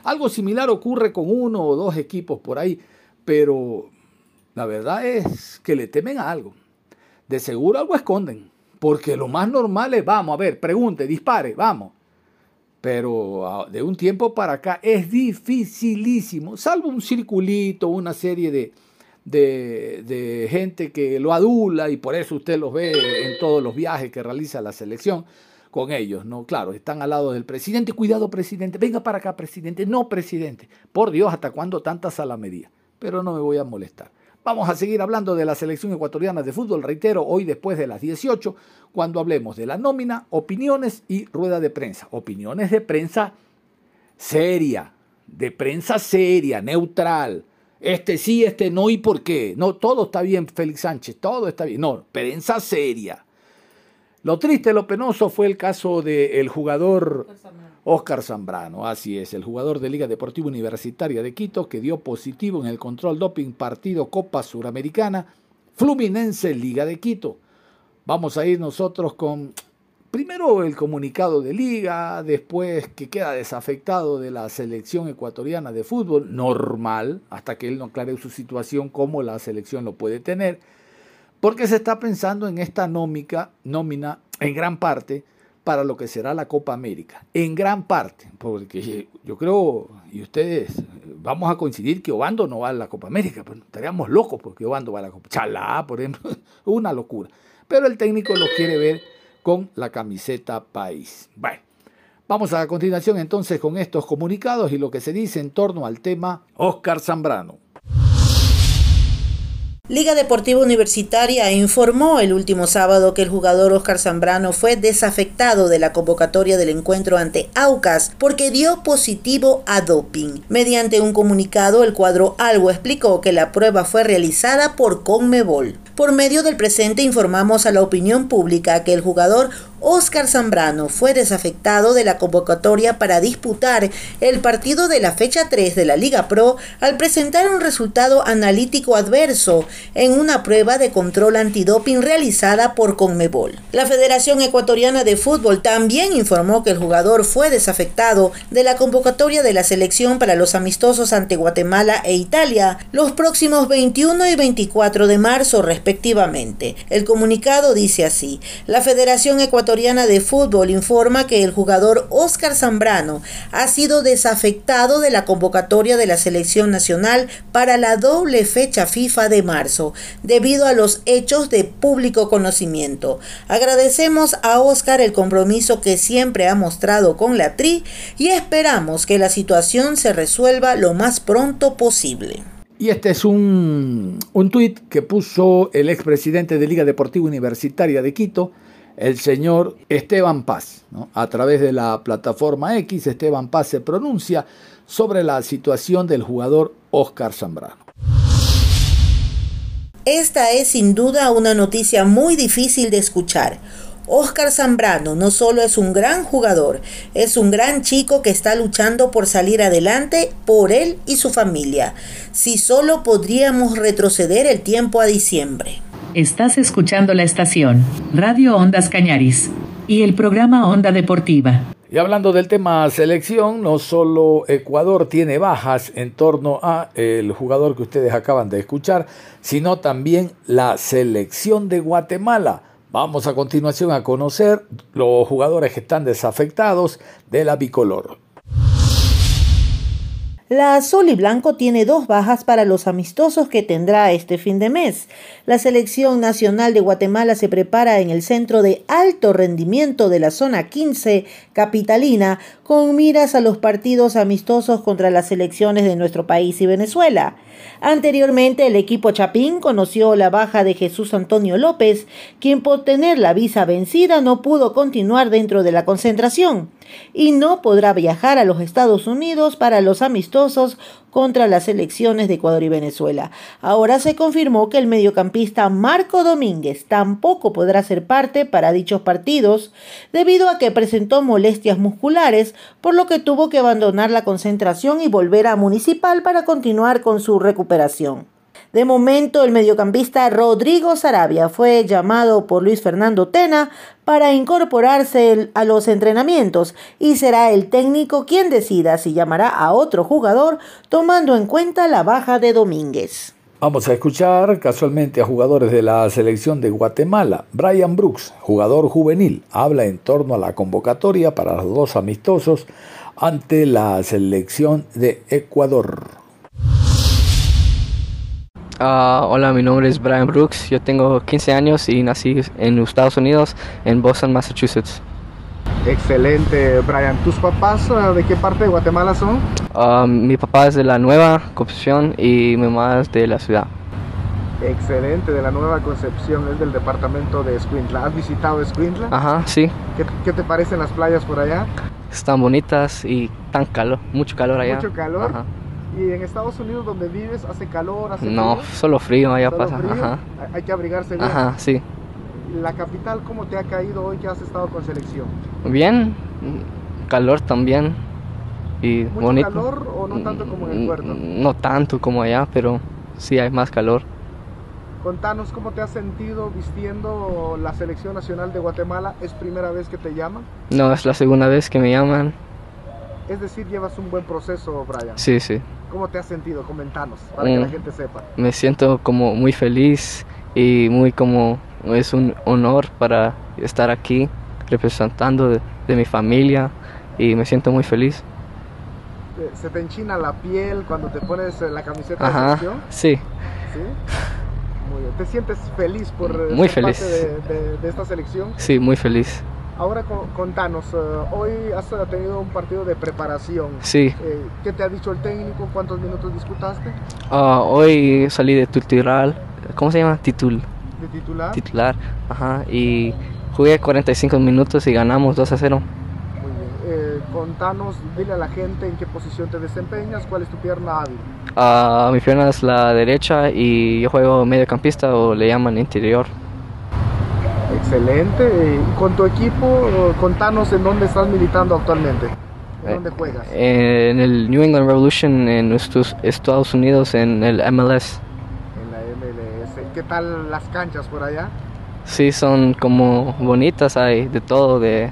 Algo similar ocurre con uno o dos equipos por ahí, pero la verdad es que le temen a algo. De seguro algo esconden, porque lo más normal es, vamos, a ver, pregunte, dispare, vamos. Pero de un tiempo para acá es dificilísimo, salvo un circulito, una serie de, de, de gente que lo adula y por eso usted los ve en todos los viajes que realiza la selección con ellos, ¿no? Claro, están al lado del presidente, cuidado presidente, venga para acá presidente, no presidente. Por Dios, ¿hasta cuándo tanta salamería? Pero no me voy a molestar. Vamos a seguir hablando de la selección ecuatoriana de fútbol, reitero, hoy después de las dieciocho, cuando hablemos de la nómina, opiniones y rueda de prensa. Opiniones de prensa seria, de prensa seria, neutral. Este sí, este no y por qué. No, todo está bien, Félix Sánchez, todo está bien. No, prensa seria. Lo triste, lo penoso fue el caso del jugador Óscar Zambrano, así es, el jugador de Liga Deportiva Universitaria de Quito que dio positivo en el control doping partido Copa Suramericana, Fluminense Liga de Quito. Vamos a ir nosotros con primero el comunicado de Liga, después que queda desafectado de la selección ecuatoriana de fútbol, normal, hasta que él no aclare su situación, cómo la selección lo puede tener, porque se está pensando en esta nómica, nómina en gran parte para lo que será la Copa América. En gran parte, porque yo creo, y ustedes vamos a coincidir que Obando no va a la Copa América, pues estaríamos locos porque Obando va a la Copa. Chalá, por ejemplo, una locura. Pero el técnico lo quiere ver con la camiseta país. Bueno, vamos a continuación entonces con estos comunicados y lo que se dice en torno al tema Óscar Zambrano. Liga Deportiva Universitaria informó el último sábado que el jugador Óscar Zambrano fue desafectado de la convocatoria del encuentro ante Aucas porque dio positivo a doping. Mediante un comunicado, el cuadro albo explicó que la prueba fue realizada por Conmebol. Por medio del presente informamos a la opinión pública que el jugador Óscar Zambrano fue desafectado de la convocatoria para disputar el partido de la fecha tres de la Liga Pro al presentar un resultado analítico adverso en una prueba de control antidoping realizada por Conmebol. La Federación Ecuatoriana de Fútbol también informó que el jugador fue desafectado de la convocatoria de la selección para los amistosos ante Guatemala e Italia los próximos veintiuno y veinticuatro de marzo respectivamente. El comunicado dice así: la Federación Ecuatoriana de Fútbol informa que el jugador Óscar Zambrano ha sido desafectado de la convocatoria de la selección nacional para la doble fecha FIFA de marzo, debido a los hechos de público conocimiento. Agradecemos a Óscar el compromiso que siempre ha mostrado con la Tri y esperamos que la situación se resuelva lo más pronto posible. Y este es un, un tuit que puso el expresidente de Liga Deportiva Universitaria de Quito, el señor Esteban Paz, ¿no? A través de la plataforma X, Esteban Paz se pronuncia sobre la situación del jugador Óscar Zambrano. Esta es sin duda una noticia muy difícil de escuchar. Óscar Zambrano no solo es un gran jugador, es un gran chico que está luchando por salir adelante por él y su familia. Si solo podríamos retroceder el tiempo a diciembre. Estás escuchando la estación Radio Ondas Cañaris y el programa Onda Deportiva. Y hablando del tema selección, no solo Ecuador tiene bajas en torno a el jugador que ustedes acaban de escuchar, sino también la selección de Guatemala. Vamos a continuación a conocer los jugadores que están desafectados de la bicolor. La Azul y Blanco tiene dos bajas para los amistosos que tendrá este fin de mes. La selección nacional de Guatemala se prepara en el centro de alto rendimiento de la zona quince capitalina con miras a los partidos amistosos contra las selecciones de nuestro país y Venezuela. Anteriormente, el equipo Chapín conoció la baja de Jesús Antonio López, quien por tener la visa vencida no pudo continuar dentro de la concentración y no podrá viajar a los Estados Unidos para los amistosos contra las selecciones de Ecuador y Venezuela. Ahora se confirmó que el mediocampista Marco Domínguez tampoco podrá ser parte para dichos partidos debido a que presentó molestias musculares, por lo que tuvo que abandonar la concentración y volver a Municipal para continuar con su recuperación. De momento, el mediocampista Rodrigo Sarabia fue llamado por Luis Fernando Tena para incorporarse a los entrenamientos y será el técnico quien decida si llamará a otro jugador tomando en cuenta la baja de Domínguez. Vamos a escuchar casualmente a jugadores de la selección de Guatemala. Brian Brooks, jugador juvenil, habla en torno a la convocatoria para los dos amistosos ante la selección de Ecuador. Uh, hola, mi nombre es Brian Brooks, yo tengo quince años y nací en Estados Unidos, en Boston, Massachusetts. Excelente, Brian. ¿Tus papás uh, de qué parte de Guatemala son? Uh, mi papá es de la Nueva Concepción y mi mamá es de la ciudad. Excelente, de la Nueva Concepción, es del departamento de Escuintla. ¿Has visitado Escuintla? Ajá, sí. ¿Qué, qué te parecen las playas por allá? Están bonitas y tan calor, mucho calor allá. Mucho calor. Ajá. ¿Y en Estados Unidos donde vives hace calor, hace No, frío? solo frío allá ¿Solo pasa. frío? Ajá. Hay que abrigarse bien. Ajá, sí. ¿La capital cómo te ha caído hoy que has estado con selección? Bien, calor también y ¿Mucho bonito. calor o no tanto como en el puerto? No tanto como allá, pero sí hay más calor. Contanos cómo te has sentido vistiendo la selección nacional de Guatemala. ¿Es primera vez que te llaman? No, es la segunda vez que me llaman. Es decir, llevas un buen proceso, Brian. Sí, sí. ¿Cómo te has sentido? Comentanos, para Mm, que la gente sepa. Me siento como muy feliz y muy como es un honor para estar aquí representando de, de mi familia y me siento muy feliz. ¿Se te enchina la piel cuando te pones la camiseta Ajá, de selección? sí. ¿Sí? Muy bien. ¿Te sientes feliz por eh, Muy ser feliz. parte de, de, de esta selección? Sí, muy feliz. Ahora co- contanos, uh, hoy has uh, tenido un partido de preparación. Sí. Eh, ¿Qué te ha dicho el técnico? ¿Cuántos minutos disputaste? Ah, hoy salí de titular, ¿cómo se llama? Titul. ¿De titular? Titular, ajá, y jugué cuarenta y cinco minutos y ganamos dos a cero. Muy bien. Eh, contanos, dile a la gente en qué posición te desempeñas, cuál es tu pierna hábil. Ah, mi pierna es la derecha y yo juego mediocampista o le llaman interior. Excelente. Eh, con tu equipo, eh, contanos en dónde estás militando actualmente. ¿En Eh, dónde juegas? En el New England Revolution en estos- Estados Unidos, en el M L S. En la M L S. ¿Qué tal las canchas por allá? Sí, son como bonitas, hay de todo, de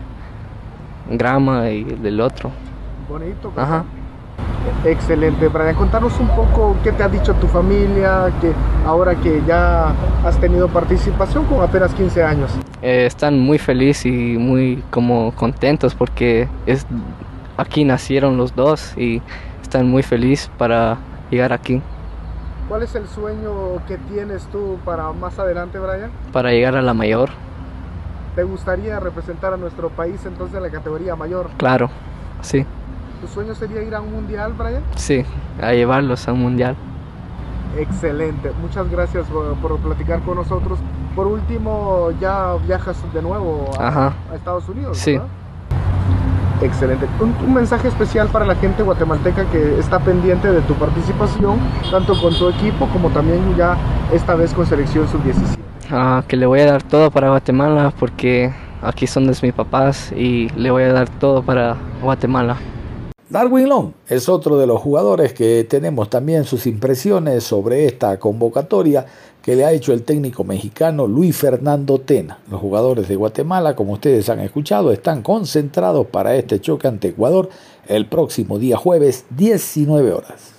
grama y del otro. Bonito. Ajá. Excelente, Brian. Contanos un poco qué te ha dicho tu familia, que ahora que ya has tenido participación con apenas quince años. Eh, están muy felices y muy como contentos porque es, aquí nacieron los dos y están muy felices para llegar aquí, ¿Cuál es el sueño que tienes tú para más adelante, Brian? para llegar a la mayor. ¿Te gustaría representar a nuestro país entonces en la categoría mayor? Claro, sí, ¿Tu sueño sería ir a un mundial, Brian? sí, a llevarlos a un mundial. Excelente, muchas gracias por, por platicar con nosotros. Por último, ya viajas de nuevo a, Ajá. a Estados Unidos, Sí. ¿verdad? Excelente. Un, un mensaje especial para la gente guatemalteca que está pendiente de tu participación, tanto con tu equipo como también ya esta vez con selección sub diecisiete. Ah, que le voy a dar todo para Guatemala porque aquí son de mis papás y le voy a dar todo para Guatemala. Darwin Long es otro de los jugadores que tenemos también sus impresiones sobre esta convocatoria que le ha hecho el técnico mexicano Luis Fernando Tena. Los jugadores de Guatemala, como ustedes han escuchado, están concentrados para este choque ante Ecuador el próximo día jueves, diecinueve horas.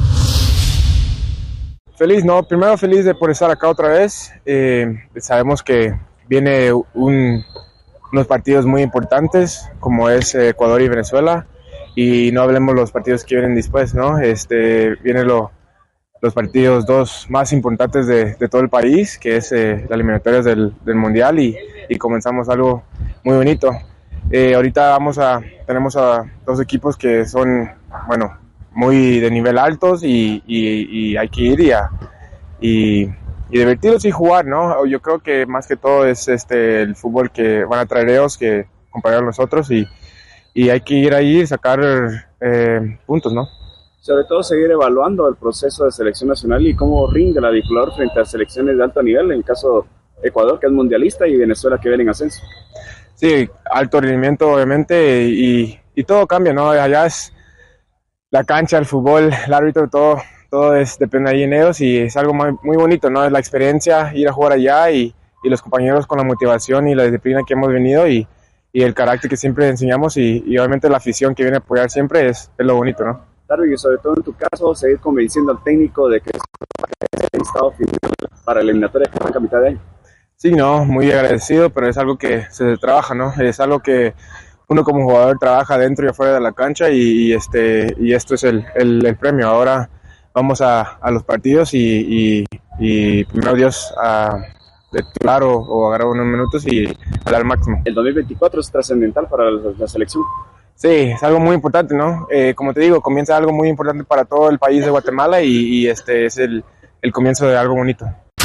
Feliz, no, primero feliz de por estar acá otra vez. Eh, sabemos que viene un, unos partidos muy importantes como es eh, Ecuador y Venezuela, y no hablemos los partidos que vienen después, ¿no? Este, vienen lo, los partidos dos más importantes de, de todo el país, que es eh, las eliminatorias del, del Mundial, y, y comenzamos algo muy bonito. Eh, ahorita vamos a, tenemos a dos equipos que son, bueno, muy de nivel altos y, y, y hay que ir y, a, y, y divertirnos y jugar, ¿no? Yo creo que más que todo es este el fútbol que van a traer ellos que comparar a nosotros, y, y hay que ir ahí y sacar eh, puntos, ¿no? Sobre todo seguir evaluando el proceso de selección nacional y cómo rinde la bicolor frente a selecciones de alto nivel, en caso Ecuador, que es mundialista, y Venezuela, que viene en ascenso. Sí, alto rendimiento obviamente, y, y todo cambia, ¿no? Allá es la cancha, el fútbol, el árbitro, todo, todo es, depende ahí en ellos y es algo muy, muy bonito, ¿no? Es la experiencia, ir a jugar allá y, y los compañeros con la motivación y la disciplina que hemos venido y, y el carácter que siempre enseñamos y, y obviamente la afición que viene a apoyar siempre es, es lo bonito, ¿no? Darwin, y sobre todo en tu caso, seguir convenciendo al técnico de que es el estado final para la eliminatoria que arranca a mitad de año. Sí, no, muy agradecido, pero es algo que se trabaja, ¿no? Es algo que uno como jugador trabaja dentro y afuera de la cancha y, y este y esto es el, el, el premio. Ahora vamos a, a los partidos y, y, y primero Dios a de titular o, o agarrar unos minutos y dar al máximo. El dos mil veinticuatro es trascendental para la, la selección. Sí, es algo muy importante, ¿no? Eh, como te digo, comienza algo muy importante para todo el país de Guatemala y, y este es el, el comienzo de algo bonito.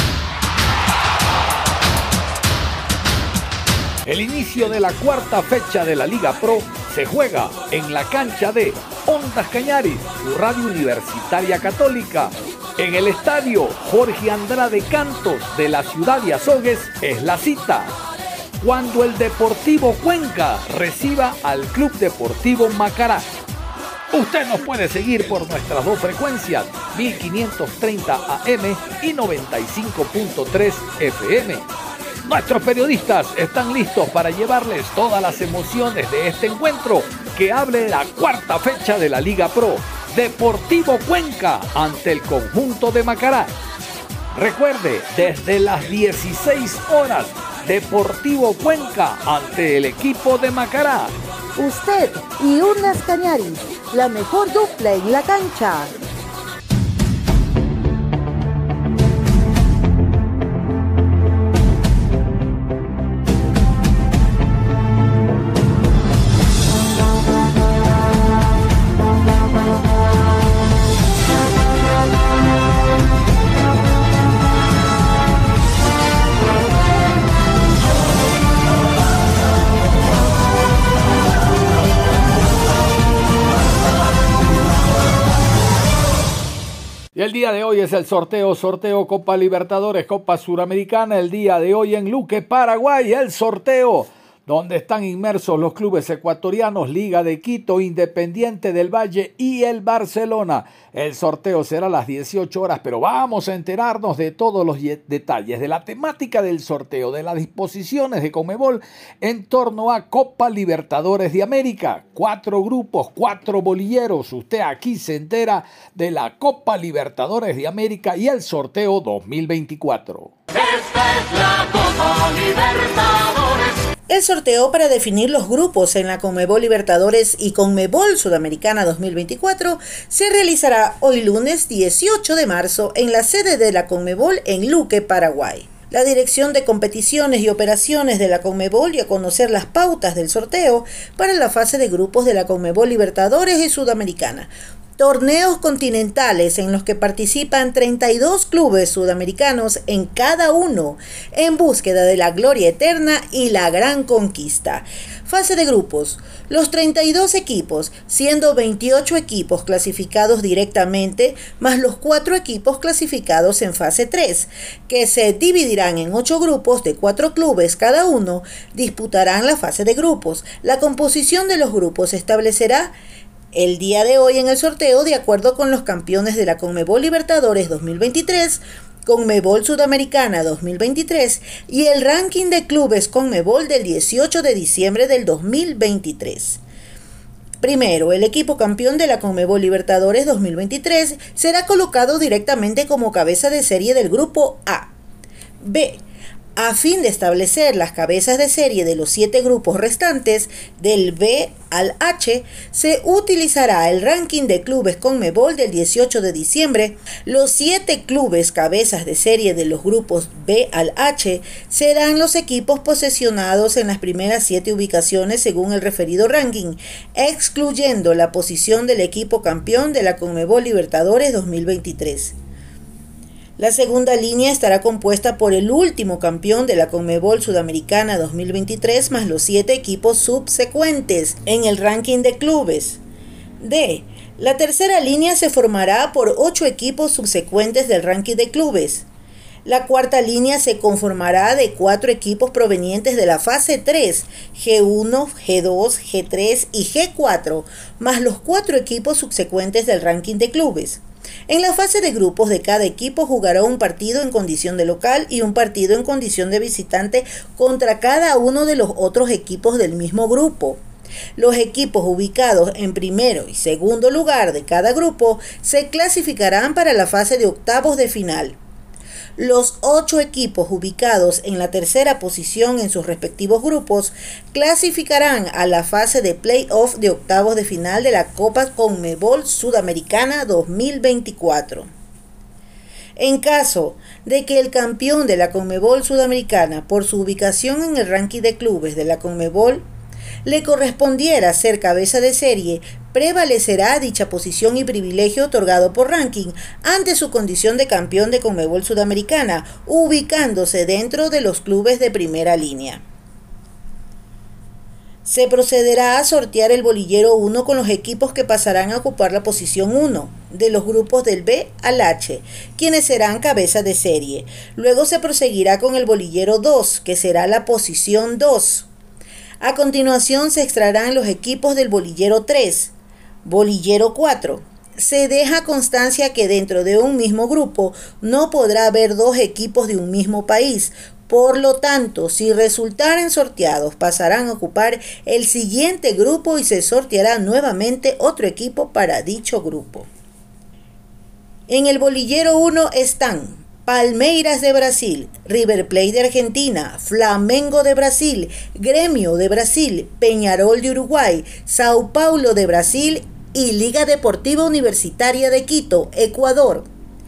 El inicio de la cuarta fecha de la Liga Pro se juega en la cancha de Ondas Cañaris, su radio universitaria católica. En el estadio Jorge Andrade Cantos de la ciudad de Azogues es la cita. Cuando el Deportivo Cuenca reciba al Club Deportivo Macará. Usted nos puede seguir por nuestras dos frecuencias, mil quinientos treinta A M y noventa y cinco punto tres F M. Nuestros periodistas están listos para llevarles todas las emociones de este encuentro que hable de la cuarta fecha de la Liga Pro. Deportivo Cuenca ante el conjunto de Macará. Recuerde, desde las dieciséis horas, Deportivo Cuenca ante el equipo de Macará. Usted y Ondas Cañaris, la mejor dupla en la cancha. Y el día de hoy es el sorteo, sorteo Copa Libertadores, Copa Suramericana. El día de hoy en Luque, Paraguay, el sorteo donde están inmersos los clubes ecuatorianos, Liga de Quito, Independiente del Valle y el Barcelona. El sorteo será a las dieciocho horas, pero vamos a enterarnos de todos los detalles, de la temática del sorteo, de las disposiciones de Conmebol en torno a Copa Libertadores de América. Cuatro grupos, cuatro bolilleros. Usted aquí se entera de la Copa Libertadores de América y el sorteo dos mil veinticuatro. Esta es la Copa Libertadores. El sorteo para definir los grupos en la Conmebol Libertadores y Conmebol Sudamericana dos mil veinticuatro se realizará hoy lunes dieciocho de marzo en la sede de la Conmebol en Luque, Paraguay. La Dirección de Competiciones y Operaciones de la Conmebol dio a conocer las pautas del sorteo para la fase de grupos de la Conmebol Libertadores y Sudamericana. Torneos continentales en los que participan treinta y dos clubes sudamericanos en cada uno, en búsqueda de la gloria eterna y la gran conquista. Fase de grupos. Los treinta y dos equipos, siendo veintiocho equipos clasificados directamente, más los cuatro equipos clasificados en fase tres, que se dividirán en ocho grupos de cuatro clubes cada uno, disputarán la fase de grupos. La composición de los grupos se establecerá el día de hoy en el sorteo de acuerdo con los campeones de la Conmebol Libertadores dos mil veintitrés, Conmebol Sudamericana dos mil veintitrés y el ranking de clubes Conmebol del dieciocho de diciembre del dos mil veintitrés. Primero, el equipo campeón de la Conmebol Libertadores dos mil veintitrés será colocado directamente como cabeza de serie del grupo A. B. A fin de establecer las cabezas de serie de los siete grupos restantes, del B al H, se utilizará el ranking de clubes Conmebol del dieciocho de diciembre. Los siete clubes cabezas de serie de los grupos B al H serán los equipos posesionados en las primeras siete ubicaciones según el referido ranking, excluyendo la posición del equipo campeón de la Conmebol Libertadores dos mil veintitrés. La segunda línea estará compuesta por el último campeón de la Conmebol Sudamericana dos mil veintitrés más los siete equipos subsecuentes en el ranking de clubes. D. La tercera línea se formará por ocho equipos subsecuentes del ranking de clubes. La cuarta línea se conformará de cuatro equipos provenientes de la fase tres, G uno, G dos, G tres y G cuatro, más los cuatro equipos subsecuentes del ranking de clubes. En la fase de grupos de cada equipo jugará un partido en condición de local y un partido en condición de visitante contra cada uno de los otros equipos del mismo grupo. Los equipos ubicados en primero y segundo lugar de cada grupo se clasificarán para la fase de octavos de final. Los ocho equipos ubicados en la tercera posición en sus respectivos grupos clasificarán a la fase de playoff de octavos de final de la Copa Conmebol Sudamericana dos mil veinticuatro. En caso de que el campeón de la Conmebol Sudamericana, por su ubicación en el ranking de clubes de la Conmebol, le correspondiera ser cabeza de serie, prevalecerá dicha posición y privilegio otorgado por ranking ante su condición de campeón de Conmebol Sudamericana, ubicándose dentro de los clubes de primera línea. Se procederá a sortear el bolillero uno con los equipos que pasarán a ocupar la posición uno, de los grupos del B al H, quienes serán cabeza de serie. Luego se proseguirá con el bolillero dos, que será la posición dos. A continuación se extraerán los equipos del bolillero tres, bolillero cuatro. Se deja constancia que dentro de un mismo grupo no podrá haber dos equipos de un mismo país. Por lo tanto, si resultaren sorteados, pasarán a ocupar el siguiente grupo y se sorteará nuevamente otro equipo para dicho grupo. En el bolillero uno están Palmeiras de Brasil, River Plate de Argentina, Flamengo de Brasil, Gremio de Brasil, Peñarol de Uruguay, Sao Paulo de Brasil y Liga Deportiva Universitaria de Quito, Ecuador.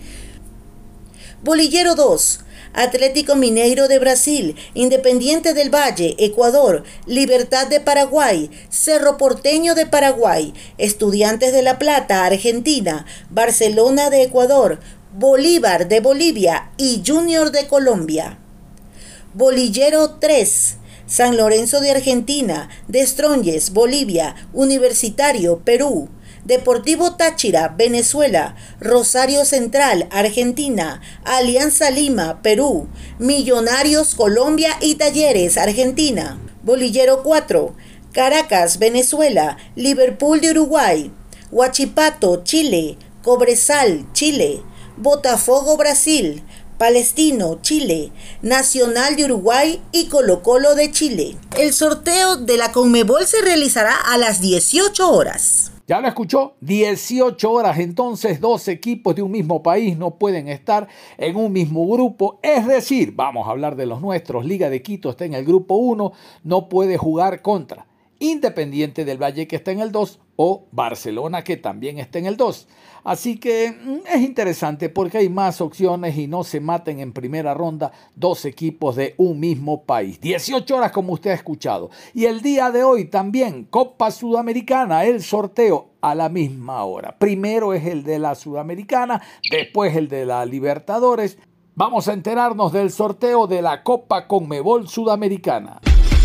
Bolillero dos. Atlético Mineiro de Brasil, Independiente del Valle, Ecuador, Libertad de Paraguay, Cerro Porteño de Paraguay, Estudiantes de La Plata, Argentina, Barcelona de Ecuador, Bolívar de Bolivia y Junior de Colombia. Bolillero tres. San Lorenzo de Argentina, De Strongest, Bolivia, Universitario, Perú, Deportivo Táchira, Venezuela, Rosario Central, Argentina, Alianza Lima, Perú, Millonarios, Colombia y Talleres, Argentina. Bolillero cuatro. Caracas, Venezuela, Liverpool de Uruguay, Huachipato, Chile, Cobresal, Chile, Botafogo, Brasil, Palestino, Chile, Nacional de Uruguay y Colo-Colo de Chile. El sorteo de la Conmebol se realizará a las dieciocho horas. Ya lo escuchó, dieciocho horas, entonces dos equipos de un mismo país no pueden estar en un mismo grupo, es decir, vamos a hablar de los nuestros, Liga de Quito está en el grupo uno, no puede jugar contra Independiente del Valle que está en el dos o Barcelona que también está en el dos. Así que es interesante porque hay más opciones y no se maten en primera ronda dos equipos de un mismo país. dieciocho horas como usted ha escuchado. Y el día de hoy también Copa Sudamericana, el sorteo a la misma hora. Primero es el de la Sudamericana, después el de la Libertadores. Vamos a enterarnos del sorteo de la Copa Conmebol Sudamericana.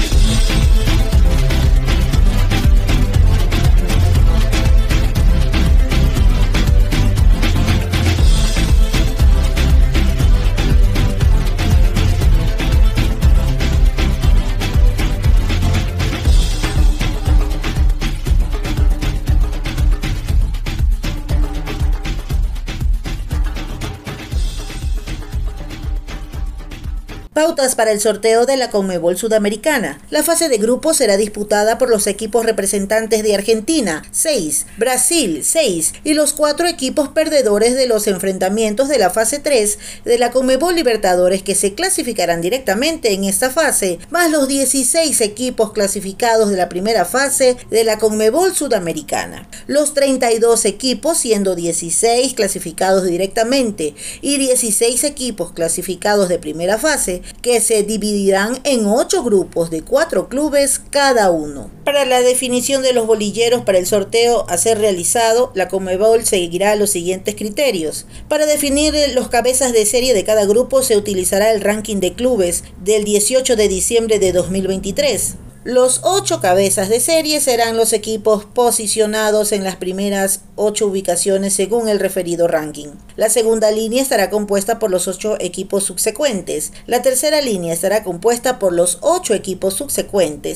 Pautas para el sorteo de la Conmebol Sudamericana. La fase de grupos será disputada por los equipos representantes de Argentina, seis, Brasil, seis, y los cuatro equipos perdedores de los enfrentamientos de la fase tres de la Conmebol Libertadores que se clasificarán directamente en esta fase, más los dieciséis equipos clasificados de la primera fase de la Conmebol Sudamericana. Los treinta y dos equipos, siendo dieciséis clasificados directamente y dieciséis equipos clasificados de primera fase, que se dividirán en ocho grupos de cuatro clubes cada uno. Para la definición de los bolilleros para el sorteo a ser realizado, la Conmebol seguirá los siguientes criterios. Para definir los cabezas de serie de cada grupo se utilizará el ranking de clubes del dieciocho de diciembre de dos mil veintitrés. Los ocho cabezas de serie serán los equipos posicionados en las primeras ocho ubicaciones según el referido ranking. La segunda línea estará compuesta por los ocho equipos subsecuentes. La tercera línea estará compuesta por los ocho equipos subsecuentes.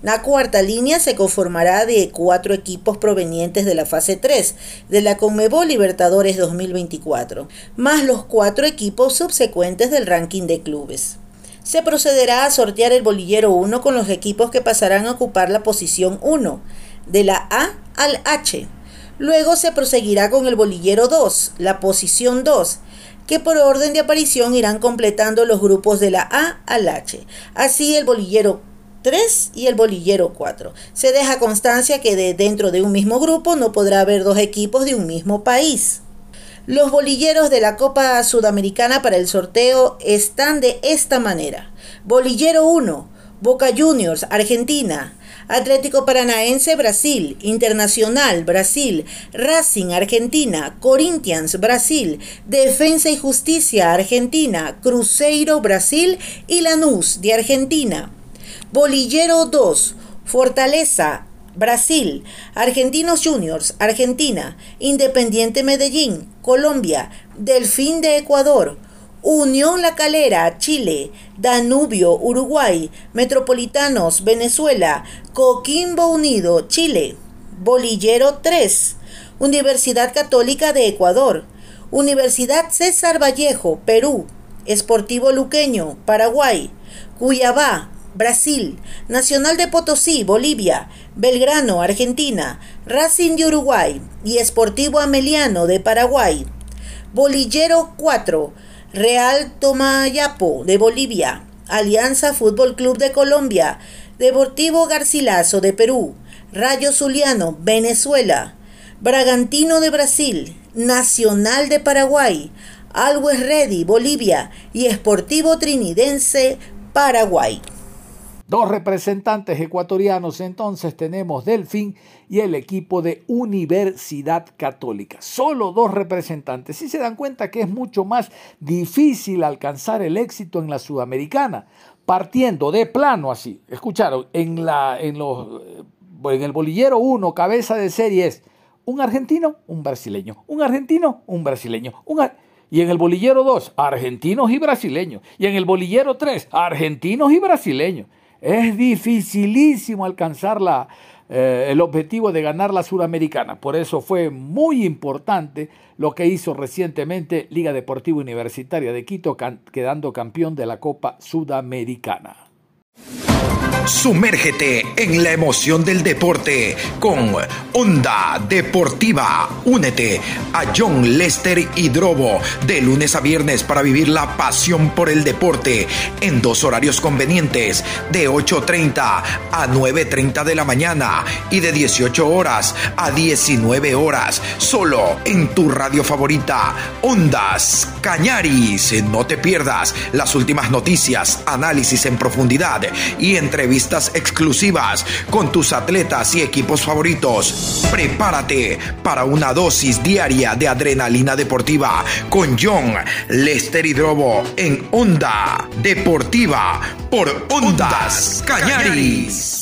La cuarta línea se conformará de cuatro equipos provenientes de la fase tres de la Conmebol Libertadores dos mil veinticuatro, más los cuatro equipos subsecuentes del ranking de clubes. Se procederá a sortear el bolillero uno con los equipos que pasarán a ocupar la posición uno, de la A al H. Luego se proseguirá con el bolillero dos, la posición dos, que por orden de aparición irán completando los grupos de la A al H. Así el bolillero tres y el bolillero cuatro. Se deja constancia que de dentro de un mismo grupo no podrá haber dos equipos de un mismo país. Los bolilleros de la Copa Sudamericana para el sorteo están de esta manera. Bolillero uno, Boca Juniors, Argentina. Atlético Paranaense, Brasil. Internacional, Brasil. Racing, Argentina. Corinthians, Brasil. Defensa y Justicia, Argentina. Cruzeiro, Brasil. Y Lanús, de Argentina. Bolillero dos, Fortaleza, Brasil. Argentinos Juniors, Argentina. Independiente Medellín, Colombia. Delfín de Ecuador. Unión La Calera, Chile. Danubio, Uruguay. Metropolitanos, Venezuela. Coquimbo Unido, Chile. Bolillero tres, Universidad Católica de Ecuador. Universidad César Vallejo, Perú. Sportivo Luqueño, Paraguay. Cuiabá, Brasil. Nacional de Potosí, Bolivia. Belgrano, Argentina. Racing de Uruguay y Sportivo Ameliano de Paraguay. Bolillero cuatro, Real Tomayapo de Bolivia. Alianza Fútbol Club de Colombia. Deportivo Garcilaso de Perú. Rayo Zuliano, Venezuela. Bragantino de Brasil. Nacional de Paraguay. Always Ready, Bolivia. Y Sportivo Trinidense, Paraguay. Dos representantes ecuatorianos entonces tenemos Delfín y el equipo de Universidad Católica. Solo dos representantes. Si se dan cuenta que es mucho más difícil alcanzar el éxito en la Sudamericana, partiendo de plano así. Escucharon, en, la, en, los, en el bolillero uno, cabeza de serie es un argentino, un brasileño, un argentino, un brasileño, un ar... Y en el bolillero dos, argentinos y brasileños. Y en el bolillero tres, argentinos y brasileños. Es dificilísimo alcanzar la, eh, el objetivo de ganar la Sudamericana. Por eso fue muy importante lo que hizo recientemente Liga Deportiva Universitaria de Quito, can, quedando campeón de la Copa Sudamericana. Sumérgete en la emoción del deporte con Onda Deportiva. Únete a John Lester Hidrobo de lunes a viernes para vivir la pasión por el deporte en dos horarios convenientes, de ocho treinta a nueve treinta de la mañana y de dieciocho horas a diecinueve horas, solo en tu radio favorita, Ondas Cañaris. No te pierdas las últimas noticias, análisis en profundidad y entrevistas exclusivas con tus atletas y equipos favoritos. Prepárate para una dosis diaria de adrenalina deportiva con John Lester Hidrobo en Onda Deportiva por Ondas Cañaris.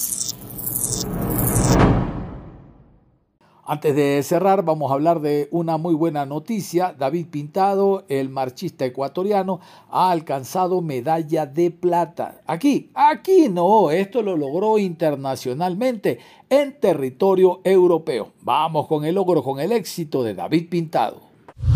Antes de cerrar, vamos a hablar de una muy buena noticia. David Pintado, el marchista ecuatoriano, ha alcanzado medalla de plata. Aquí, aquí no, esto lo logró internacionalmente en territorio europeo. Vamos con el logro, con el éxito de David Pintado.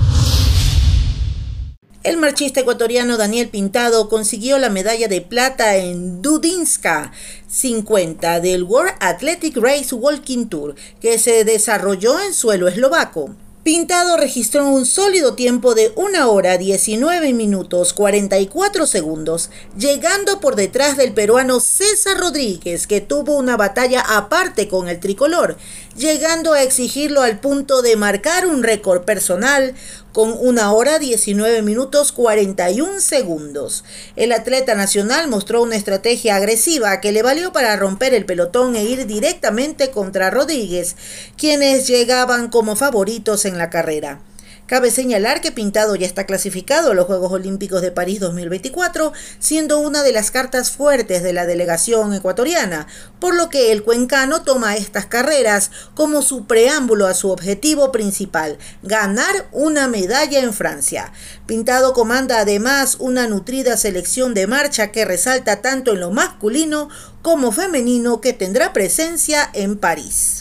El marchista ecuatoriano Daniel Pintado consiguió la medalla de plata en Dudinska cincuenta del World Athletic Race Walking Tour, que se desarrolló en suelo eslovaco. Pintado registró un sólido tiempo de una hora diecinueve minutos cuarenta y cuatro segundos, llegando por detrás del peruano César Rodríguez, que tuvo una batalla aparte con el tricolor, llegando a exigirlo al punto de marcar un récord personal con una hora diecinueve minutos cuarenta y un segundos. El atleta nacional mostró una estrategia agresiva que le valió para romper el pelotón e ir directamente contra Rodríguez, quienes llegaban como favoritos en la carrera. Cabe señalar que Pintado ya está clasificado a los Juegos Olímpicos de París dos mil veinticuatro, siendo una de las cartas fuertes de la delegación ecuatoriana, por lo que el cuencano toma estas carreras como su preámbulo a su objetivo principal, ganar una medalla en Francia. Pintado comanda además una nutrida selección de marcha que resalta tanto en lo masculino como femenino que tendrá presencia en París.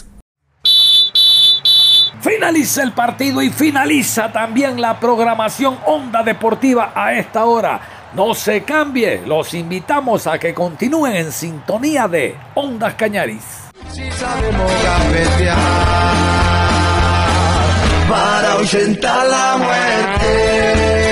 Finaliza el partido y finaliza también la programación Onda Deportiva a esta hora. No se cambie, los invitamos a que continúen en sintonía de Ondas Cañaris. Si sabemos gambetear para ahuyentar la muerte.